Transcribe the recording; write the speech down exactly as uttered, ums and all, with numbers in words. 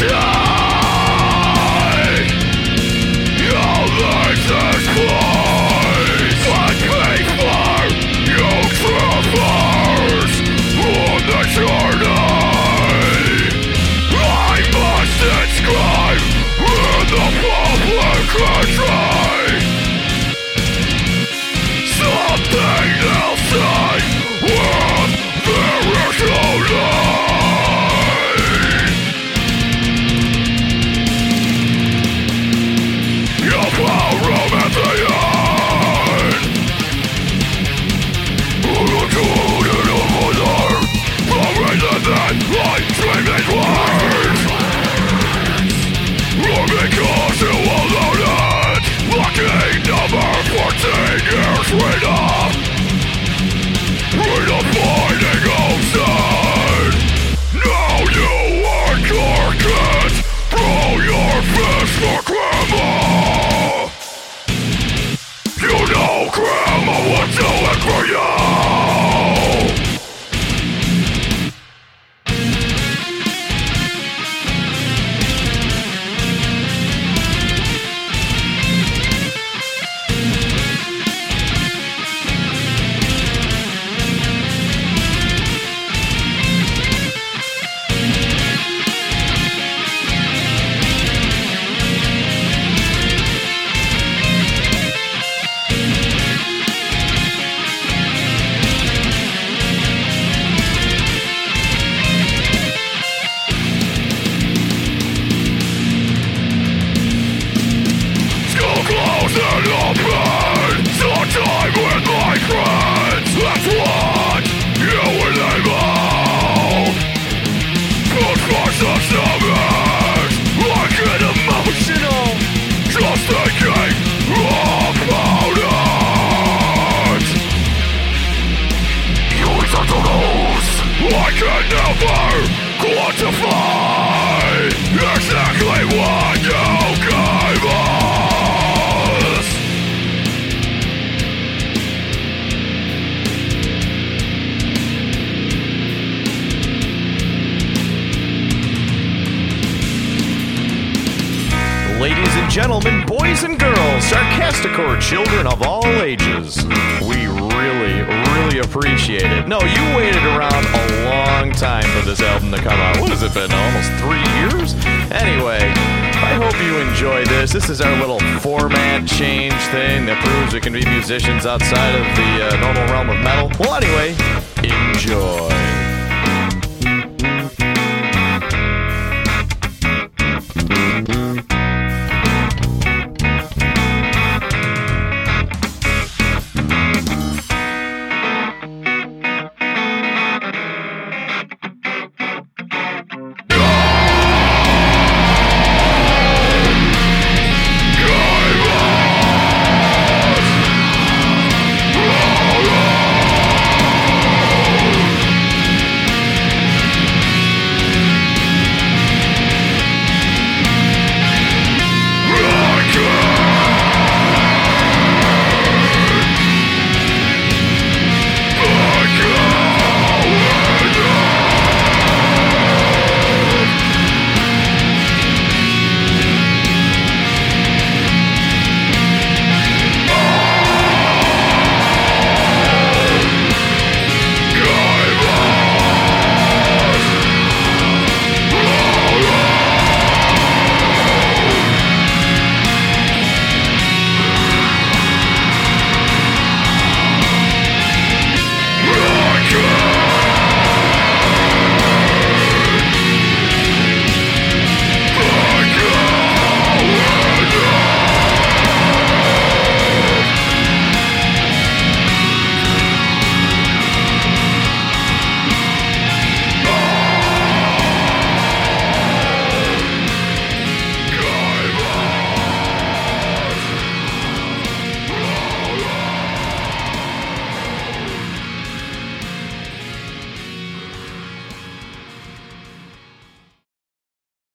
Ladies and gentlemen, boys and girls, Sarcasticore children of all ages, we really, really appreciate it. No, you waited around a long time for this album to come out. What has it been, almost three years? Anyway, I hope you enjoy this. This is our little format change thing that proves we can be musicians outside of the uh, normal realm of metal. Well, anyway, enjoy.